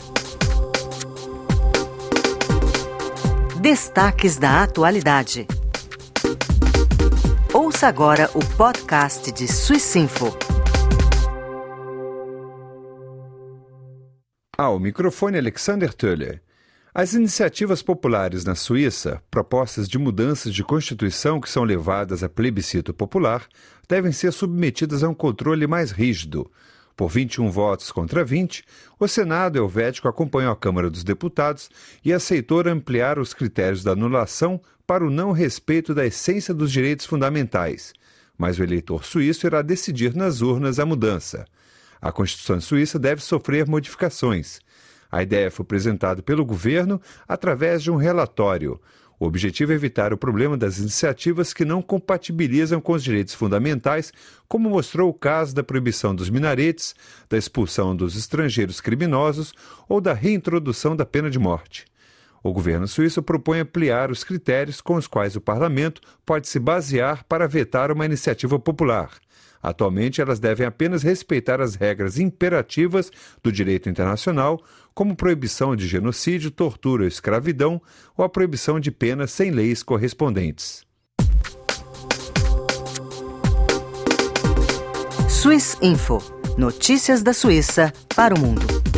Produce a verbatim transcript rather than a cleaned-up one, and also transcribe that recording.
Destaques da atualidade. Ouça agora o podcast de Suissinfo. Ao microfone Alexander Töller. As iniciativas populares na Suíça, propostas de mudanças de Constituição que são levadas a plebiscito popular, devem ser submetidas a um controle mais rígido. Por vinte e um votos contra vinte, o Senado helvético acompanhou a Câmara dos Deputados e aceitou ampliar os critérios da anulação para o não respeito da essência dos direitos fundamentais. Mas o eleitor suíço irá decidir nas urnas a mudança. A Constituição suíça deve sofrer modificações. A ideia foi apresentada pelo governo através de um relatório. O objetivo é evitar o problema das iniciativas que não compatibilizam com os direitos fundamentais, como mostrou o caso da proibição dos minaretes, da expulsão dos estrangeiros criminosos ou da reintrodução da pena de morte. O governo suíço propõe ampliar os critérios com os quais o parlamento pode se basear para vetar uma iniciativa popular. Atualmente, elas devem apenas respeitar as regras imperativas do direito internacional, como proibição de genocídio, tortura ou escravidão, ou a proibição de penas sem leis correspondentes. Suissinfo. Notícias da Suíça para o mundo.